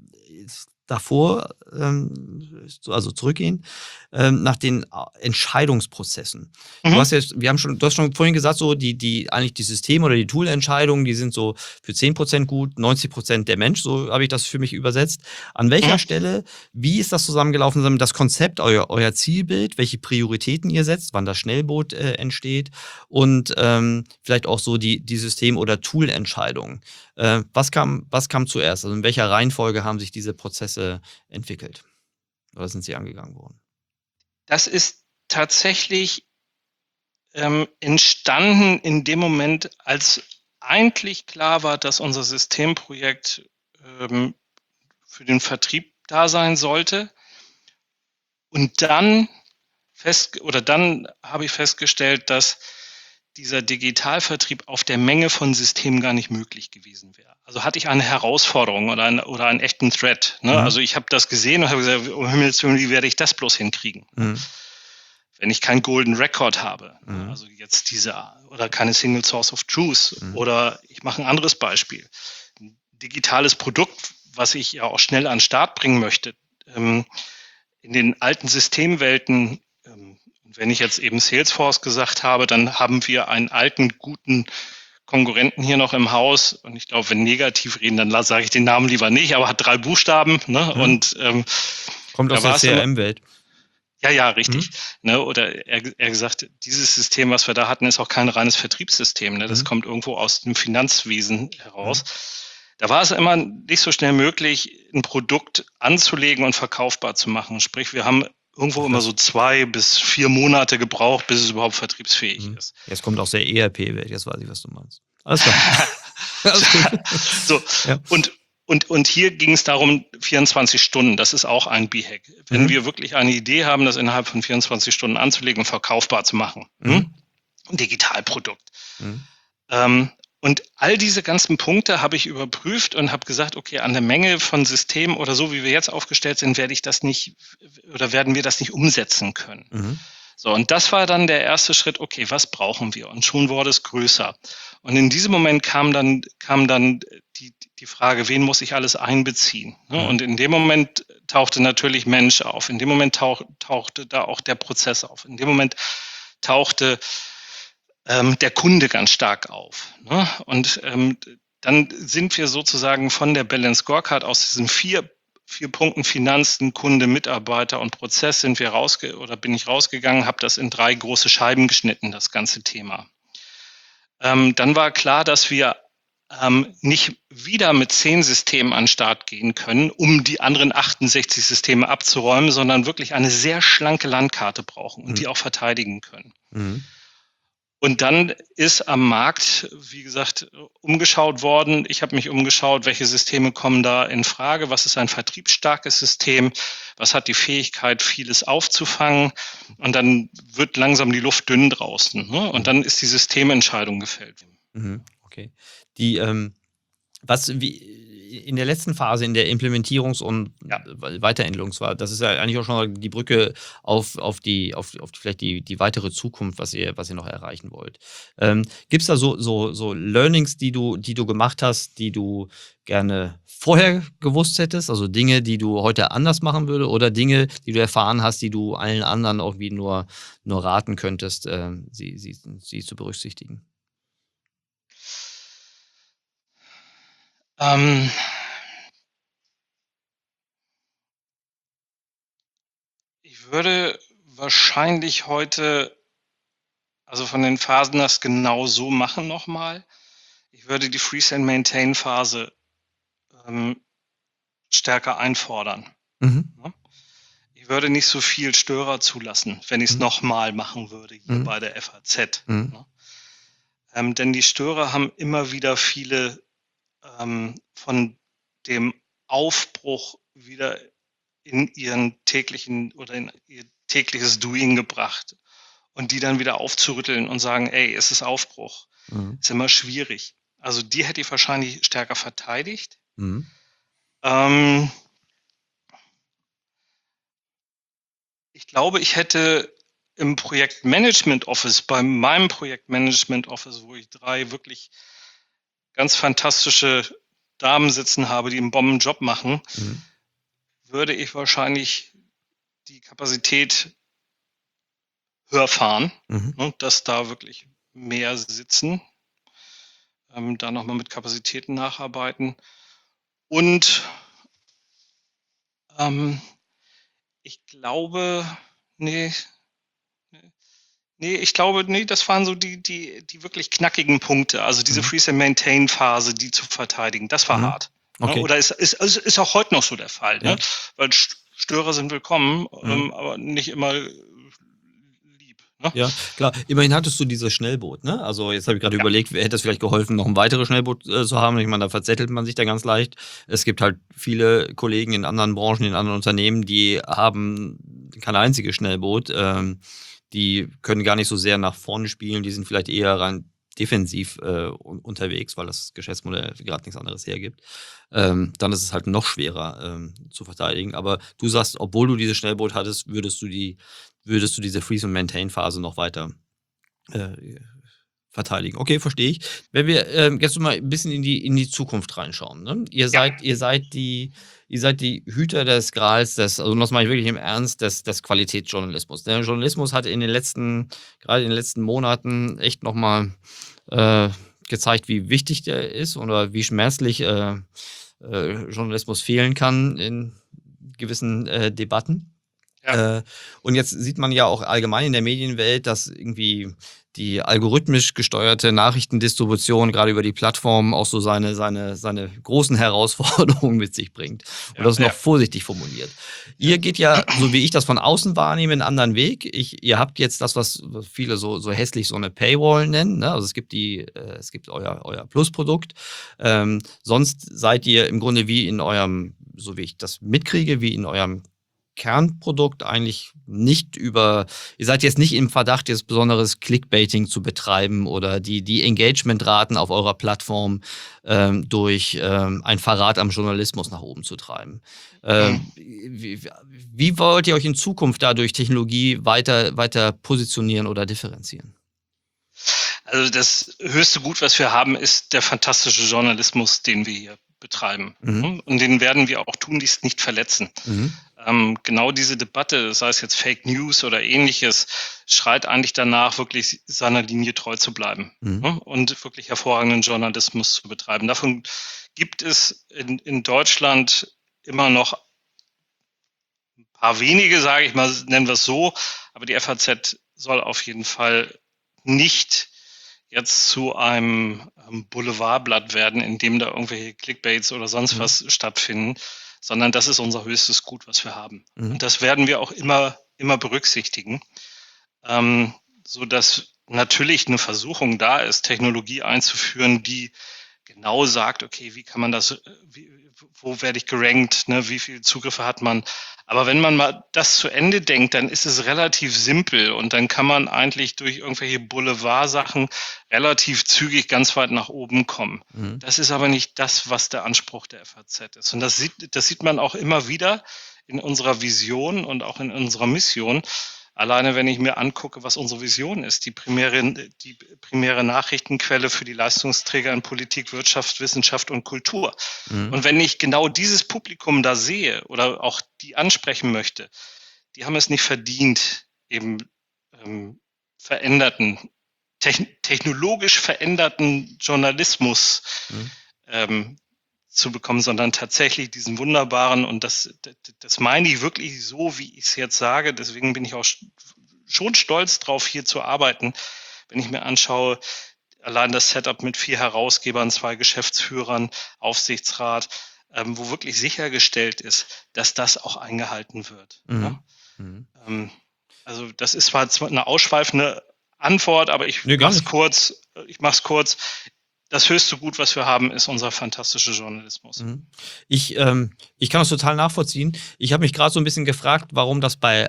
davor, ähm, also zurückgehen, ähm, nach den Entscheidungsprozessen. Mhm. Du hast jetzt, wir haben schon, du hast schon vorhin gesagt, so die, die, eigentlich die Systeme oder die Tool-Entscheidungen, die sind so für zehn Prozent gut, neunzig Prozent der Mensch, so habe ich das für mich übersetzt. An welcher Mhm. Stelle, wie ist das zusammengelaufen, das Konzept, euer, euer Zielbild, welche Prioritäten ihr setzt, wann das Schnellboot äh, entsteht und ähm, vielleicht auch so die, die System- oder Tool-Entscheidungen. Äh, was kam, was kam zuerst? Also in welcher Reihenfolge haben sich diese Prozesse entwickelt? Oder sind sie angegangen worden? Das ist tatsächlich ähm, entstanden in dem Moment, als eigentlich klar war, dass unser Systemprojekt ähm, für den Vertrieb da sein sollte. Und dann fest oder dann habe ich festgestellt, dass dieser Digitalvertrieb auf der Menge von Systemen gar nicht möglich gewesen wäre. Also hatte ich eine Herausforderung oder, eine, oder einen echten Threat. Ne? Mhm. Also ich habe das gesehen und habe gesagt, um Himmels Willen, wie werde ich das bloß hinkriegen? Mhm. Wenn ich keinen Golden Record habe, Mhm. also jetzt diese, oder keine Single Source of Truth, Mhm. oder ich mache ein anderes Beispiel. Ein digitales Produkt, was ich ja auch schnell an den Start bringen möchte. Ähm, in den alten Systemwelten, ähm, wenn ich jetzt eben Salesforce gesagt habe, dann haben wir einen alten, guten Konkurrenten hier noch im Haus. Und ich glaube, wenn negativ reden, dann sage ich den Namen lieber nicht, aber hat drei Buchstaben. Ne? Mhm. Und ähm, kommt da aus der war's C R M-Welt. Ja, ja, richtig. Mhm. Ne, oder er, er gesagt, dieses System, was wir da hatten, ist auch kein reines Vertriebssystem. Ne? Das Mhm. kommt irgendwo aus dem Finanzwesen heraus. Mhm. Da war es immer nicht so schnell möglich, ein Produkt anzulegen und verkaufbar zu machen. Sprich, wir haben irgendwo Ach, immer das- so zwei bis vier Monate gebraucht, bis es überhaupt vertriebsfähig Mhm. ist. Jetzt kommt aus der E R P-Welt, jetzt weiß ich, was du meinst. Alles klar. so, ja. und, und, und hier ging es darum, vierundzwanzig Stunden, das ist auch ein B-Hack. Wenn mhm. wir wirklich eine Idee haben, das innerhalb von vierundzwanzig Stunden anzulegen und verkaufbar zu machen, mhm. hm? ein Digitalprodukt. Mhm. Ähm, Und all diese ganzen Punkte habe ich überprüft und habe gesagt, okay, an der Menge von Systemen oder so, wie wir jetzt aufgestellt sind, werde ich das nicht oder werden wir das nicht umsetzen können. Mhm. So, und das war dann der erste Schritt, okay, was brauchen wir? Und schon wurde es größer. Und in diesem Moment kam dann, kam dann die, die Frage, wen muss ich alles einbeziehen? Mhm. Und in dem Moment tauchte natürlich Mensch auf. In dem Moment tauch, tauchte da auch der Prozess auf. In dem Moment tauchte Ähm, der Kunde ganz stark auf. Ne? Und ähm, dann sind wir sozusagen von der Balance Scorecard aus diesen vier, vier Punkten Finanzen, Kunde, Mitarbeiter und Prozess sind wir rausge oder bin ich rausgegangen, habe das in drei große Scheiben geschnitten, das ganze Thema. Ähm, dann war klar, dass wir ähm, nicht wieder mit zehn Systemen an den Start gehen können, um die anderen achtundsechzig Systeme abzuräumen, sondern wirklich eine sehr schlanke Landkarte brauchen und mhm. die auch verteidigen können. Mhm. Und dann ist am Markt, wie gesagt, umgeschaut worden. Ich habe mich umgeschaut, welche Systeme kommen da in Frage, was ist ein vertriebsstarkes System, was hat die Fähigkeit, vieles aufzufangen. Und dann wird langsam die Luft dünn draußen. Ne? Und dann ist die Systementscheidung gefällt. Mhm, okay. Die, ähm, was wie in der letzten Phase, in der Implementierungs- und ja. Weiterentwicklungsphase, das ist ja eigentlich auch schon die Brücke auf, auf, die, auf, auf vielleicht die, die weitere Zukunft, was ihr, was ihr noch erreichen wollt. Ähm, Gibt es da so, so, so Learnings, die du, die du gemacht hast, die du gerne vorher gewusst hättest? Also Dinge, die du heute anders machen würdest oder Dinge, die du erfahren hast, die du allen anderen irgendwie nur, nur raten könntest, äh, sie, sie, sie zu berücksichtigen? Ähm, ich würde wahrscheinlich heute, also von den Phasen das genau so machen nochmal. Ich würde die Freeze and Maintain Phase ähm, stärker einfordern. Mhm. Ja? Ich würde nicht so viel Störer zulassen, wenn ich es mhm. nochmal machen würde hier mhm. bei der F A Z. Mhm. Ja? Ähm, denn die Störer haben immer wieder viele ähm, von dem Aufbruch wieder in ihren täglichen oder in ihr tägliches Doing gebracht und die dann wieder aufzurütteln und sagen, ey, es ist Aufbruch. Mhm. Ist immer schwierig. Also die hätte ich wahrscheinlich stärker verteidigt. Mhm. Ähm, ich glaube, ich hätte im Projektmanagement Office, bei meinem Projektmanagement Office, wo ich drei wirklich ganz fantastische Damen sitzen habe, die einen Bombenjob machen, mhm. würde ich wahrscheinlich die Kapazität höher fahren, mhm. ne, dass da wirklich mehr sitzen, ähm, da nochmal mit Kapazitäten nacharbeiten. Und ähm, ich glaube, nee, nee, ich glaube, nee, das waren so die, die, die wirklich knackigen Punkte. Also diese mhm. Freeze and Maintain Phase, die zu verteidigen, das war mhm. hart. Okay. Ne? Oder ist, ist, ist auch heute noch so der Fall, ja. ne? Weil Störer sind willkommen, mhm. ähm, aber nicht immer lieb. Ne? Ja, klar. Immerhin hattest du dieses Schnellboot, ne? Also jetzt habe ich gerade ja. überlegt, hätte es vielleicht geholfen, noch ein weiteres Schnellboot äh, zu haben. Ich meine, da verzettelt man sich da ganz leicht. Es gibt halt viele Kollegen in anderen Branchen, in anderen Unternehmen, die haben kein einziges Schnellboot. Ähm, die können gar nicht so sehr nach vorne spielen. Die sind vielleicht eher rein defensiv äh, unterwegs, weil das Geschäftsmodell gerade nichts anderes hergibt. Ähm, dann ist es halt noch schwerer ähm, zu verteidigen. Aber du sagst, obwohl du dieses Schnellboot hattest, würdest du die, würdest du diese Freeze- und Maintain-Phase noch weiter äh, verteidigen. Okay, verstehe ich. Wenn wir ähm, jetzt mal ein bisschen in die, in die Zukunft reinschauen. Ne? Ihr seid, ja. ihr seid die, ihr seid die Hüter des Grals, des, also das meine ich wirklich im Ernst, des, des Qualitätsjournalismus. Der Journalismus hat in den letzten, gerade in den letzten Monaten echt nochmal äh, gezeigt, wie wichtig der ist oder wie schmerzlich äh, äh, Journalismus fehlen kann in gewissen äh, Debatten. Ja. Äh, und jetzt sieht man ja auch allgemein in der Medienwelt, dass irgendwie die algorithmisch gesteuerte Nachrichtendistribution gerade über die Plattform auch so seine, seine, seine großen Herausforderungen mit sich bringt. Und ja, das ist noch ja. vorsichtig formuliert. Ja. Ihr geht ja, so wie ich das von außen wahrnehme, einen anderen Weg. Ich, ihr habt jetzt das, was viele so, so hässlich so eine Paywall nennen. Ne? Also es gibt die, äh, es gibt euer, euer Plus-Produkt. Ähm, sonst seid ihr im Grunde wie in eurem, so wie ich das mitkriege, wie in eurem Kernprodukt eigentlich nicht über, ihr seid jetzt nicht im Verdacht, jetzt besonderes Clickbaiting zu betreiben oder die, die Engagementraten auf eurer Plattform ähm, durch ähm, ein Verrat am Journalismus nach oben zu treiben. Ähm, mhm. wie, wie wollt ihr euch in Zukunft dadurch Technologie weiter, weiter positionieren oder differenzieren? Also das höchste Gut, was wir haben, ist der fantastische Journalismus, den wir hier betreiben. Mhm. Und den werden wir auch tunlichst nicht verletzen. Mhm. Ähm, genau diese Debatte, sei es jetzt Fake News oder ähnliches, schreit eigentlich danach, wirklich seiner Linie treu zu bleiben, mhm. ne? Und wirklich hervorragenden Journalismus zu betreiben. Davon gibt es in, in Deutschland immer noch ein paar wenige, sage ich mal, nennen wir es so, aber die F A Z soll auf jeden Fall nicht jetzt zu einem Boulevardblatt werden, in dem da irgendwelche Clickbaits oder sonst mhm. was stattfinden, sondern das ist unser höchstes Gut, was wir haben. Mhm. Und das werden wir auch immer, immer berücksichtigen, ähm, so dass natürlich eine Versuchung da ist, Technologie einzuführen, die genau sagt, okay, wie kann man das, wie, wo werde ich gerankt, ne, wie viele Zugriffe hat man. Aber wenn man mal das zu Ende denkt, dann ist es relativ simpel und dann kann man eigentlich durch irgendwelche Boulevardsachen relativ zügig ganz weit nach oben kommen. Mhm. Das ist aber nicht das, was der Anspruch der F A Z ist. Und das sieht, das sieht man auch immer wieder in unserer Vision und auch in unserer Mission. Alleine, wenn ich mir angucke, was unsere Vision ist, die primäre, die primäre Nachrichtenquelle für die Leistungsträger in Politik, Wirtschaft, Wissenschaft und Kultur. Mhm. Und wenn ich genau dieses Publikum da sehe oder auch die ansprechen möchte, die haben es nicht verdient, eben ähm, veränderten, techn- technologisch veränderten Journalismus mhm. ähm, zu bekommen, sondern tatsächlich diesen wunderbaren, und das, das, das meine ich wirklich so, wie ich es jetzt sage, deswegen bin ich auch schon stolz drauf, hier zu arbeiten, wenn ich mir anschaue, allein das Setup mit vier Herausgebern, zwei Geschäftsführern, Aufsichtsrat, ähm, wo wirklich sichergestellt ist, dass das auch eingehalten wird. Mhm. Ja? Mhm. Ähm, also das ist zwar eine ausschweifende Antwort, aber ich nee, mache es kurz, ich mache es kurz. Das höchste Gut, was wir haben, ist unser fantastischer Journalismus. Ich, ähm, ich kann das total nachvollziehen. Ich habe mich gerade so ein bisschen gefragt, warum das bei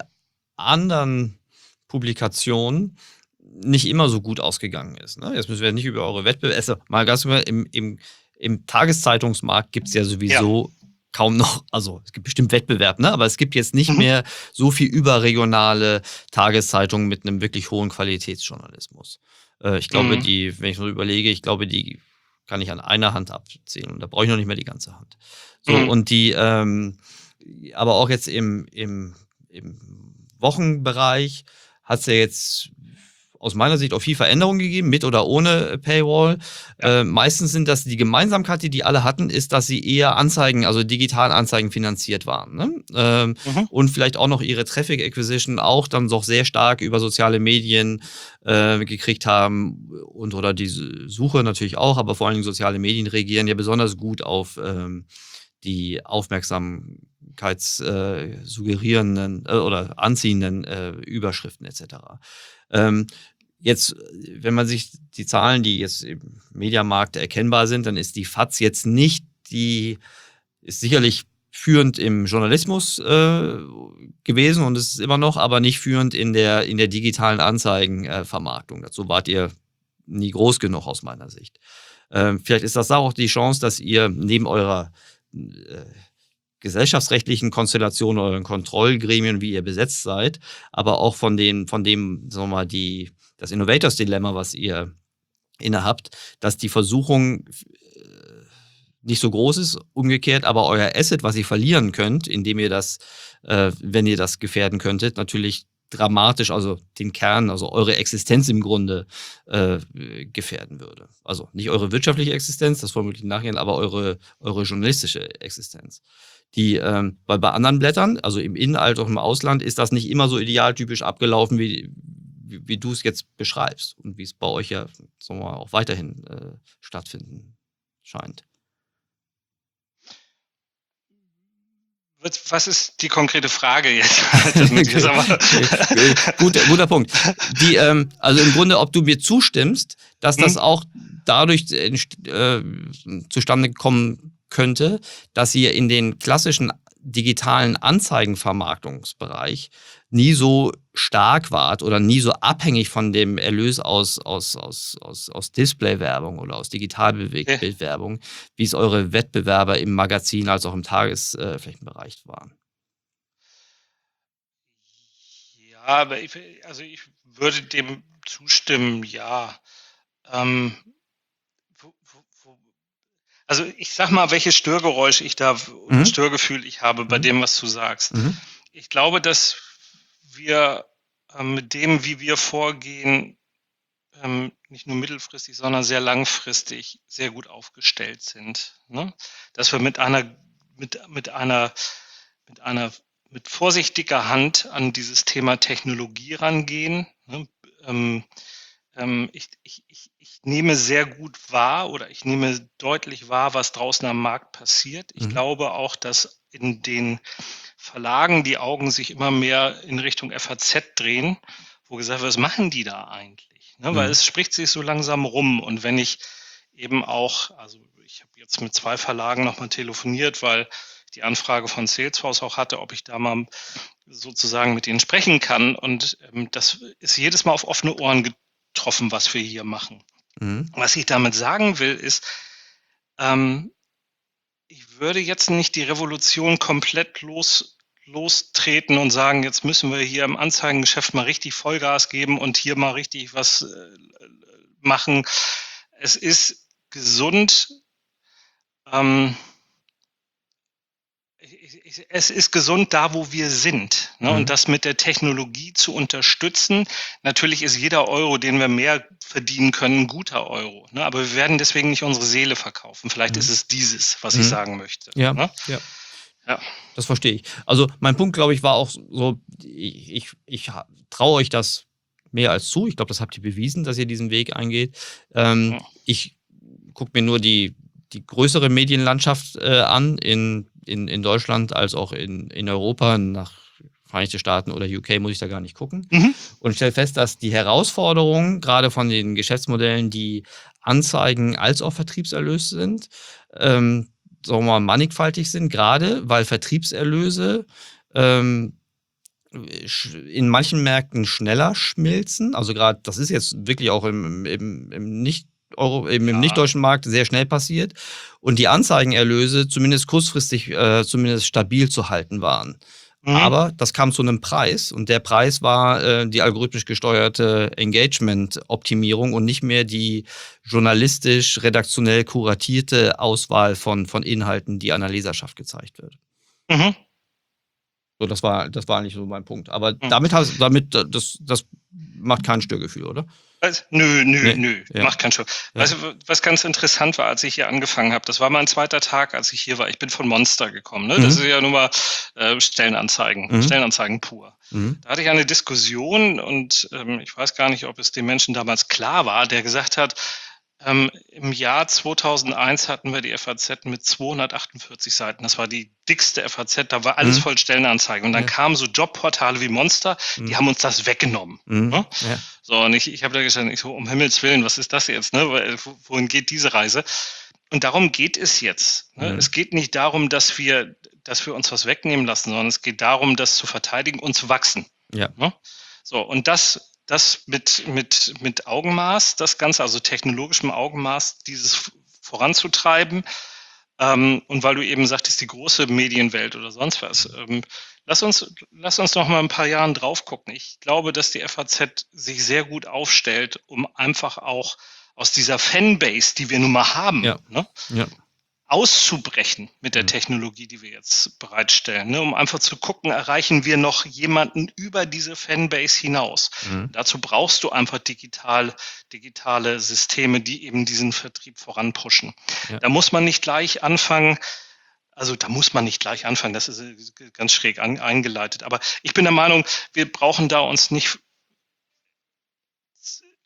anderen Publikationen nicht immer so gut ausgegangen ist. Ne? Jetzt müssen wir nicht über eure Wettbewerbe, also mal ganz mal im, im, im Tageszeitungsmarkt gibt es ja sowieso ja. kaum noch, also es gibt bestimmt Wettbewerb, ne? Aber es gibt jetzt nicht mhm. mehr so viel überregionale Tageszeitungen mit einem wirklich hohen Qualitätsjournalismus. Ich glaube, mhm. die, wenn ich so überlege, ich glaube, die kann ich an einer Hand abzählen. Und da brauche ich noch nicht mehr die ganze Hand. So, mhm. und die, ähm, aber auch jetzt im, im, im Wochenbereich hat es ja jetzt aus meiner Sicht auch viel Veränderung gegeben, mit oder ohne Paywall. Ja. Äh, meistens sind das die Gemeinsamkeit, die die alle hatten, ist, dass sie eher Anzeigen, also digitalen Anzeigen finanziert waren. Ne? Ähm, mhm. Und vielleicht auch noch ihre Traffic Acquisition auch dann doch sehr stark über soziale Medien äh, gekriegt haben und oder die Suche natürlich auch, aber vor allen Dingen soziale Medien reagieren ja besonders gut auf ähm, die aufmerksamkeitssuggerierenden äh, oder anziehenden äh, Überschriften et cetera. Ähm, Jetzt, wenn man sich die Zahlen, die jetzt im Mediamarkt erkennbar sind, dann ist die F A Z jetzt nicht die, ist sicherlich führend im Journalismus äh, gewesen und es ist immer noch, aber nicht führend in der, in der digitalen Anzeigenvermarktung. Äh, Dazu wart ihr nie groß genug aus meiner Sicht. Ähm, vielleicht ist das auch die Chance, dass ihr neben eurer äh, gesellschaftsrechtlichen Konstellationen, euren Kontrollgremien, wie ihr besetzt seid, aber auch von den, von dem, sagen wir mal, die das Innovators-Dilemma, was ihr innehabt, dass die Versuchung nicht so groß ist, umgekehrt, aber euer Asset, was ihr verlieren könnt, indem ihr das, äh, wenn ihr das gefährden könntet, natürlich dramatisch, also den Kern, also eure Existenz im Grunde äh, gefährden würde. Also nicht eure wirtschaftliche Existenz, das vermutlich nachher, aber eure, eure journalistische Existenz. Die, ähm, weil bei anderen Blättern, also im Inhalt auch im Ausland, ist das nicht immer so idealtypisch abgelaufen, wie wie, wie du es jetzt beschreibst und wie es bei euch ja, sagen wir mal, auch weiterhin äh, stattfinden scheint. Was ist die konkrete Frage jetzt? Das muss ich jetzt aber guter, guter Punkt. Die, ähm, also im Grunde, ob du mir zustimmst, dass das hm? auch dadurch äh, zustande kommen könnte, dass ihr in den klassischen digitalen Anzeigenvermarktungsbereich nie so stark wart oder nie so abhängig von dem Erlös aus, aus, aus, aus, aus Display-Werbung oder aus Digitalbildwerbung, okay. wie es eure Wettbewerber im Magazin als auch im Tagesflächenbereich waren. Ja, aber ich, also ich würde dem zustimmen, ja. Ähm, wo, wo, wo, also ich sag mal, welche Störgeräusche ich da oder mhm. Störgefühl ich habe bei mhm. dem, was du sagst. Mhm. Ich glaube, dass wir äh, mit dem, wie wir vorgehen, ähm, nicht nur mittelfristig, sondern sehr langfristig sehr gut aufgestellt sind. Ne? Dass wir mit einer, mit, mit einer, mit einer, mit vorsichtiger Hand an dieses Thema Technologie rangehen. Ne? Ähm, ähm, ich, ich, ich, ich nehme sehr gut wahr oder ich nehme deutlich wahr, was draußen am Markt passiert. Ich mhm. glaube auch, dass in den Verlagen die Augen sich immer mehr in Richtung F A Z drehen, wo gesagt wird, was machen die da eigentlich? Ne? Mhm. Weil es spricht sich so langsam rum. Und wenn ich eben auch, also ich habe jetzt mit zwei Verlagen nochmal telefoniert, weil die Anfrage von Salesforce auch hatte, ob ich da mal sozusagen mit denen sprechen kann. Und ähm, das ist jedes Mal auf offene Ohren getroffen, was wir hier machen. Mhm. Was ich damit sagen will, ist, ähm, ich würde jetzt nicht die Revolution komplett los, lostreten und sagen, jetzt müssen wir hier im Anzeigengeschäft mal richtig Vollgas geben und hier mal richtig was äh, machen. Es ist gesund, ähm, es ist gesund da, wo wir sind. Ne? Mhm. Und das mit der Technologie zu unterstützen. Natürlich ist jeder Euro, den wir mehr verdienen können, ein guter Euro. Ne? Aber wir werden deswegen nicht unsere Seele verkaufen. Vielleicht mhm. ist es dieses, was mhm. ich sagen möchte. Ja, ne? ja. ja. Das verstehe ich. Also mein Punkt, glaube ich, war auch so, ich, ich, ich traue euch das mehr als zu. Ich glaube, das habt ihr bewiesen, dass ihr diesen Weg eingeht. Ähm, ja. Ich gucke mir nur die, die größere Medienlandschaft äh, an in In, in Deutschland als auch in, in Europa, nach Vereinigte Staaten oder U K muss ich da gar nicht gucken. Mhm. Und stelle fest, dass die Herausforderungen gerade von den Geschäftsmodellen, die Anzeigen als auch Vertriebserlös sind, ähm, sagen wir mal, mannigfaltig sind, gerade weil Vertriebserlöse ähm, in manchen Märkten schneller schmilzen. Also gerade, das ist jetzt wirklich auch im, im, im nicht Euro, eben ja. im nicht-deutschen Markt sehr schnell passiert und die Anzeigenerlöse zumindest kurzfristig äh, zumindest stabil zu halten waren. Mhm. Aber das kam zu einem Preis und der Preis war äh, die algorithmisch gesteuerte Engagement-Optimierung und nicht mehr die journalistisch-redaktionell kuratierte Auswahl von, von Inhalten, die einer Leserschaft gezeigt wird. Mhm. So, das war, das war eigentlich so mein Punkt. Aber mhm. damit, hast, damit das, das macht kein Störgefühl, oder? Was? Nö, nö, nee. nö, ja. macht keinen Spaß. Ja. Weißt du, was ganz interessant war, als ich hier angefangen habe, das war mein zweiter Tag, als ich hier war. Ich bin von Monster gekommen. Ne? Mhm. Das ist ja nun mal äh, Stellenanzeigen, mhm. Stellenanzeigen pur. Mhm. Da hatte ich eine Diskussion und ähm, ich weiß gar nicht, ob es den Menschen damals klar war, der gesagt hat, ähm, im Jahr zweitausendeins hatten wir die F A Z mit zweihundertachtundvierzig Seiten. Das war die dickste F A Z, da war alles mhm. voll Stellenanzeigen. Und dann ja. kamen so Jobportale wie Monster, mhm. die haben uns das weggenommen. Mhm. Ne? Ja. So, und ich, ich habe da gesagt, ich so, um Himmels Willen, was ist das jetzt? Ne? Wohin geht diese Reise? Und darum geht es jetzt. Ne? Mhm. Es geht nicht darum, dass wir, dass wir uns was wegnehmen lassen, sondern es geht darum, das zu verteidigen und zu wachsen. Ja. Ne? So, und das Das mit, mit, mit Augenmaß, das Ganze, also technologischem Augenmaß, dieses voranzutreiben. Ähm, und weil du eben sagtest, die große Medienwelt oder sonst was. Ähm, lass uns, lass uns noch mal ein paar Jahren drauf gucken. Ich glaube, dass die F A Z sich sehr gut aufstellt, um einfach auch aus dieser Fanbase, die wir nun mal haben, ja. ne, ja. auszubrechen mit der Technologie, die wir jetzt bereitstellen, ne, um einfach zu gucken, erreichen wir noch jemanden über diese Fanbase hinaus. Mhm. Dazu brauchst du einfach digital, digitale Systeme, die eben diesen Vertrieb voranpushen. Ja. Da muss man nicht gleich anfangen, also da muss man nicht gleich anfangen, das ist ganz schräg an, eingeleitet, aber ich bin der Meinung, wir brauchen da uns nicht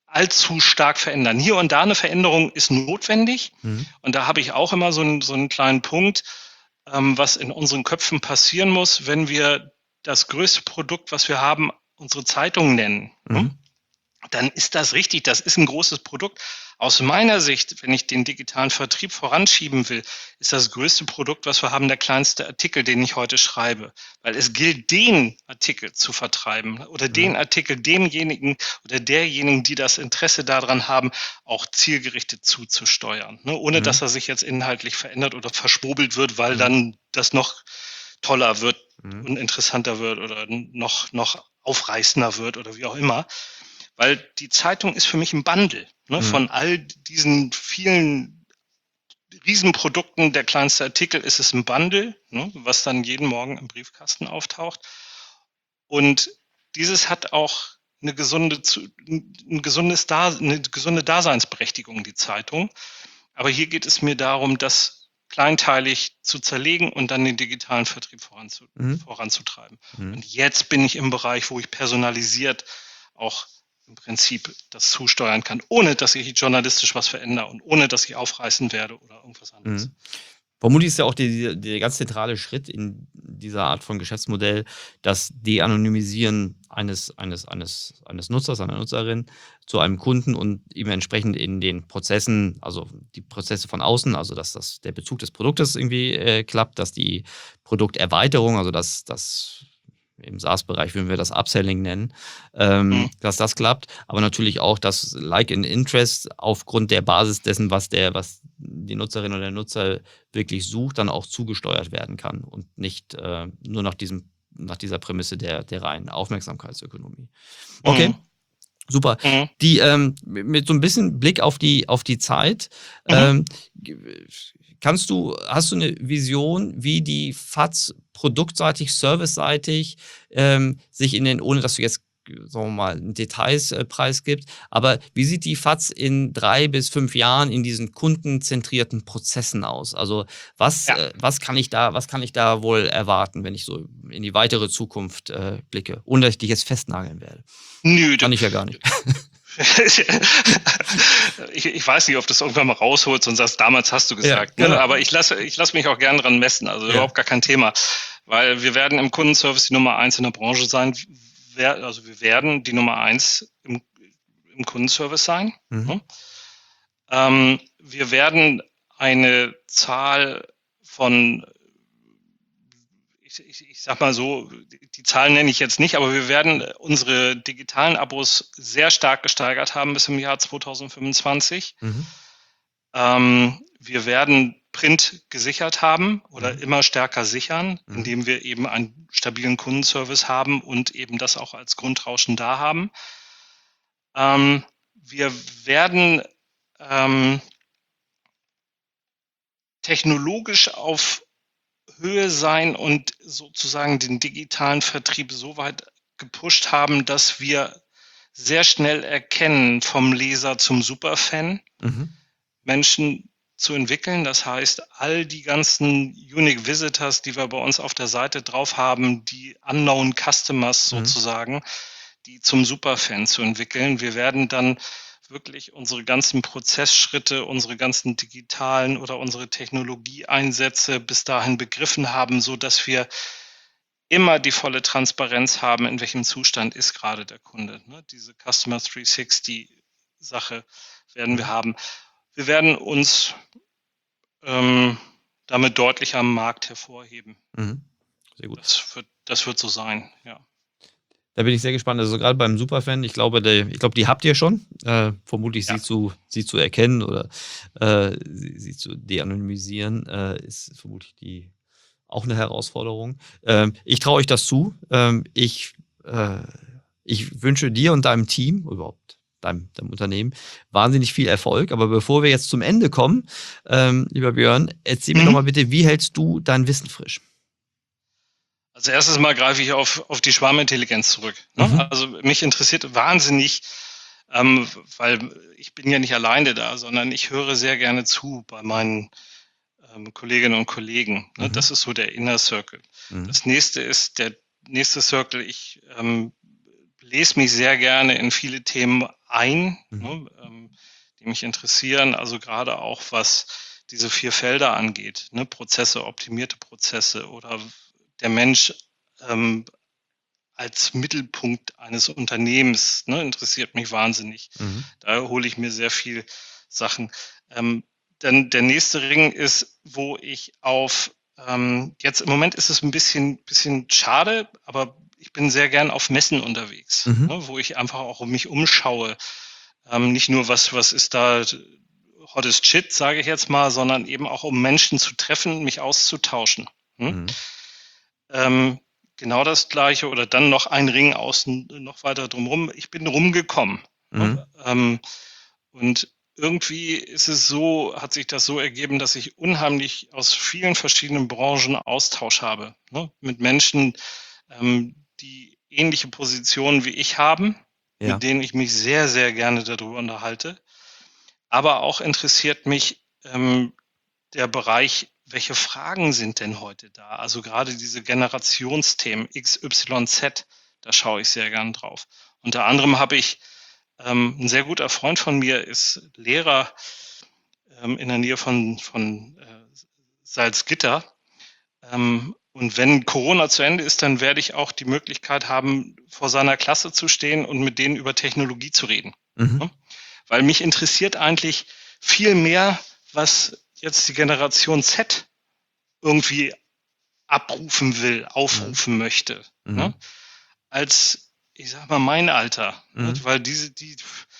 allzu stark verändern. Hier und da eine Veränderung ist notwendig. Mhm. Und da habe ich auch immer so einen, so einen kleinen Punkt, ähm, was in unseren Köpfen passieren muss, wenn wir das größte Produkt, was wir haben, unsere Zeitung nennen. Mhm. Dann ist das richtig, das ist ein großes Produkt. Aus meiner Sicht, wenn ich den digitalen Vertrieb voranschieben will, ist das größte Produkt, was wir haben, der kleinste Artikel, den ich heute schreibe. Weil es gilt, den Artikel zu vertreiben oder den Artikel demjenigen oder derjenigen, die das Interesse daran haben, auch zielgerichtet zuzusteuern. Ne? Ohne, mhm. dass er sich jetzt inhaltlich verändert oder verschwobelt wird, weil mhm. dann das noch toller wird mhm. und interessanter wird oder noch, noch aufreißender wird oder wie auch immer. Weil die Zeitung ist für mich ein Bundle, ne, mhm. von all diesen vielen Riesenprodukten. Der kleinste Artikel ist es ein Bundle, ne, was dann jeden Morgen im Briefkasten auftaucht. Und dieses hat auch eine gesunde, ein gesundes Dase- eine gesunde Daseinsberechtigung, die Zeitung. Aber hier geht es mir darum, das kleinteilig zu zerlegen und dann den digitalen Vertrieb voranzu, mhm. voranzutreiben. Mhm. Und jetzt bin ich im Bereich, wo ich personalisiert auch im Prinzip das zusteuern kann, ohne dass ich journalistisch was verändere und ohne dass ich aufreißen werde oder irgendwas anderes. Mhm. Vermutlich ist ja auch der, der ganz zentrale Schritt in dieser Art von Geschäftsmodell das De-Anonymisieren eines, eines, eines, eines Nutzers, einer Nutzerin zu einem Kunden und eben entsprechend in den Prozessen, also die Prozesse von außen, also dass das, der Bezug des Produktes irgendwie äh, klappt, dass die Produkterweiterung, also dass das im SaaS-Bereich würden wir das Upselling nennen, ähm, mhm. dass das klappt, aber natürlich auch, dass Like and Interest aufgrund der Basis dessen, was der, was die Nutzerin oder der Nutzer wirklich sucht, dann auch zugesteuert werden kann und nicht äh, nur nach diesem, nach dieser Prämisse der, der reinen Aufmerksamkeitsökonomie. Okay. Mhm. Super. Mhm. Die, ähm, mit so ein bisschen Blick auf die, auf die Zeit, mhm. ähm, kannst du, hast du eine Vision, wie die F A Z produktseitig, serviceseitig ähm, sich in den, ohne dass du jetzt, sagen wir mal, einen Detailspreis gibst, aber wie sieht die F A Z in drei bis fünf Jahren in diesen kundenzentrierten Prozessen aus? Also was, ja. äh, was kann ich da, was kann ich da wohl erwarten, wenn ich so in die weitere Zukunft äh, blicke, ohne dass ich dich jetzt festnageln werde? Nö, kann ich ja gar nicht. ich, ich weiß nicht, ob du es irgendwann mal rausholst und sagst, damals hast du gesagt. Ja, genau. Ne? Aber ich lasse ich lasse mich auch gern dran messen, also ja. überhaupt gar kein Thema. Weil wir werden im Kundenservice die Nummer eins in der Branche sein. Wir, also wir werden die Nummer eins im, im Kundenservice sein. Mhm. Ne? Ähm, wir werden eine Zahl von, ich, ich, ich sag mal so, die Zahlen nenne ich jetzt nicht, aber wir werden unsere digitalen Abos sehr stark gesteigert haben bis im Jahr zwanzig fünfundzwanzig. Mhm. Ähm, wir werden Print gesichert haben oder mhm. immer stärker sichern, mhm. indem wir eben einen stabilen Kundenservice haben und eben das auch als Grundrauschen da haben. Ähm, wir werden ähm, technologisch auf Höhe sein und sozusagen den digitalen Vertrieb so weit gepusht haben, dass wir sehr schnell erkennen, vom Leser zum Superfan mhm. Menschen zu entwickeln. Das heißt, all die ganzen Unique Visitors, die wir bei uns auf der Seite drauf haben, die Unknown Customers mhm. sozusagen, die zum Superfan zu entwickeln. Wir werden dann wirklich unsere ganzen Prozessschritte, unsere ganzen digitalen oder unsere Technologieeinsätze bis dahin begriffen haben, so dass wir immer die volle Transparenz haben, in welchem Zustand ist gerade der Kunde. Ne? Diese Customer dreihundertsechzig Sache werden wir haben. Wir werden uns ähm, damit deutlich am Markt hervorheben. Mhm. Sehr gut. Das wird, das wird so sein, ja. Da bin ich sehr gespannt. Also gerade beim Superfan, ich glaube, der, ich glaube, die habt ihr schon. Äh, vermutlich ja. sie, zu, sie zu erkennen oder äh, sie, sie zu de-anonymisieren, äh, ist vermutlich die auch eine Herausforderung. Ähm, ich traue euch das zu. Ähm, ich, äh, ich wünsche dir und deinem Team, überhaupt deinem, deinem Unternehmen, wahnsinnig viel Erfolg. Aber bevor wir jetzt zum Ende kommen, ähm, lieber Björn, erzähl mhm. mir doch mal bitte, wie hältst du dein Wissen frisch? Als erstes Mal greife ich auf, auf die Schwarmintelligenz zurück. Ne? Mhm. Also mich interessiert wahnsinnig, ähm, weil ich bin ja nicht alleine da, sondern ich höre sehr gerne zu bei meinen ähm, Kolleginnen und Kollegen. Ne? Mhm. Das ist so der Inner Circle. Mhm. Das nächste ist der nächste Circle. Ich ähm, lese mich sehr gerne in viele Themen ein, Mhm. ne, ähm, die mich interessieren. Also gerade auch, was diese vier Felder angeht, ne, Prozesse, optimierte Prozesse oder der Mensch ähm, als Mittelpunkt eines Unternehmens, ne, interessiert mich wahnsinnig. Mhm. Da hole ich mir sehr viel Sachen. Ähm, dann der nächste Ring ist, wo ich auf, ähm, jetzt im Moment ist es ein bisschen, bisschen schade, aber ich bin sehr gern auf Messen unterwegs, Mhm. ne, wo ich einfach auch mich umschaue. Ähm, nicht nur, was, was ist da hottest Shit, sage ich jetzt mal, sondern eben auch, um Menschen zu treffen, mich auszutauschen. Hm? Mhm. Ähm, genau das Gleiche oder dann noch ein Ring außen, noch weiter drumherum. Ich bin rumgekommen. Mhm. Ne? Ähm, und irgendwie ist es so, hat sich das so ergeben, dass ich unheimlich aus vielen verschiedenen Branchen Austausch habe. Ne? Mit Menschen, ähm, die ähnliche Positionen wie ich haben, Ja. mit denen ich mich sehr, sehr gerne darüber unterhalte. Aber auch interessiert mich ähm, der Bereich, welche Fragen sind denn heute da? Also gerade diese Generationsthemen X, Y, Z, da schaue ich sehr gern drauf. Unter anderem habe ich, ähm, ein sehr guter Freund von mir ist Lehrer ähm, in der Nähe von, von äh, Salzgitter. Ähm, und wenn Corona zu Ende ist, dann werde ich auch die Möglichkeit haben, vor seiner Klasse zu stehen und mit denen über Technologie zu reden. Mhm. Ne? Weil mich interessiert eigentlich viel mehr, was jetzt die Generation Z irgendwie abrufen will, aufrufen Mhm. möchte, Mhm. ne? Als, ich sag mal, mein Alter. Mhm. Ne? Weil diese, die,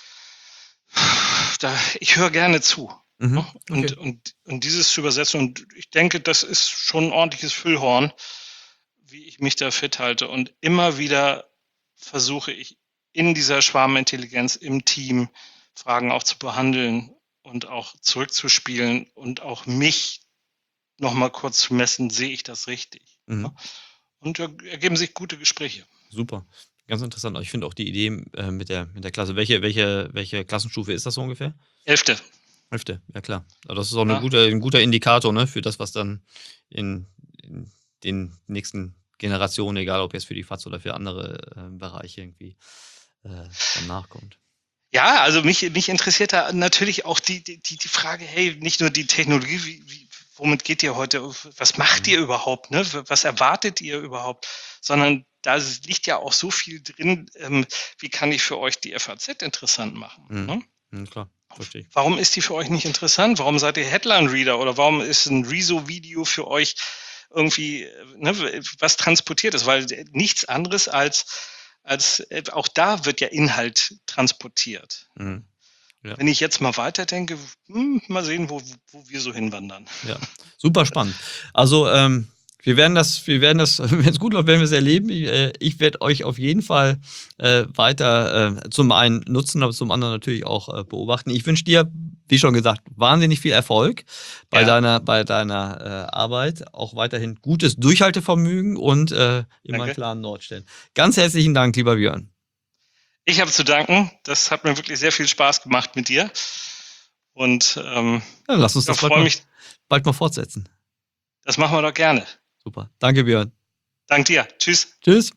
da, ich höre gerne zu. Mhm. Ne? Und, Okay. und, und dieses zu übersetzen, und ich denke, das ist schon ein ordentliches Füllhorn, wie ich mich da fit halte. Und immer wieder versuche ich in dieser Schwarmintelligenz im Team Fragen auch zu behandeln und auch zurückzuspielen und auch mich nochmal kurz zu messen, sehe ich das richtig? Mhm. Ja? Und da ergeben sich gute Gespräche. Super. Ganz interessant. Ich finde auch die Idee äh, mit, der, mit der Klasse. Welche, welche, welche Klassenstufe ist das so ungefähr? Elfte. Hälfte, ja klar. Aber das ist auch eine Ja. gute, ein guter Indikator, ne, für das, was dann in, in den nächsten Generationen, egal ob jetzt für die F A Z oder für andere äh, Bereiche irgendwie äh, dann nachkommt. Ja, also mich, mich interessiert da natürlich auch die, die, die Frage, hey, nicht nur die Technologie, wie, wie, womit geht ihr heute, was macht ihr überhaupt, ne? Was erwartet ihr überhaupt, sondern da liegt ja auch so viel drin, ähm, wie kann ich für euch die F A Z interessant machen, Mhm. ne? Mhm, klar, verstehe ich. Warum ist die für euch nicht interessant? Warum seid ihr Headline-Reader oder warum ist ein Rezo-Video für euch irgendwie, ne, was transportiert ist? Weil nichts anderes als, als auch da wird ja Inhalt transportiert. Mhm. Ja. Wenn ich jetzt mal weiterdenke, hm, mal sehen, wo, wo wir so hinwandern. Ja, super spannend. Also, ähm, wir werden das, wir werden das, wenn es gut läuft, werden wir es erleben. Ich, äh, ich werde euch auf jeden Fall äh, weiter äh, zum einen nutzen, aber zum anderen natürlich auch äh, beobachten. Ich wünsche dir, wie schon gesagt, wahnsinnig viel Erfolg bei Ja. deiner, bei deiner äh, Arbeit. Auch weiterhin gutes Durchhaltevermögen und äh, immer einen Danke. klaren Nordstern. Ganz herzlichen Dank, lieber Björn. Ich habe zu danken. Das hat mir wirklich sehr viel Spaß gemacht mit dir. Und ähm, Dann lass uns ja, das bald freue mal, mich. bald mal fortsetzen. Das machen wir doch gerne. Super. Danke, Björn. Dank dir. Tschüss. Tschüss.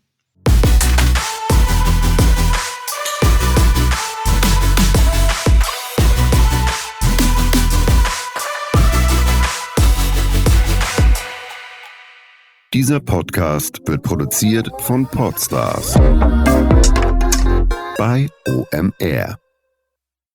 Dieser Podcast wird produziert von Podstars bei O M R.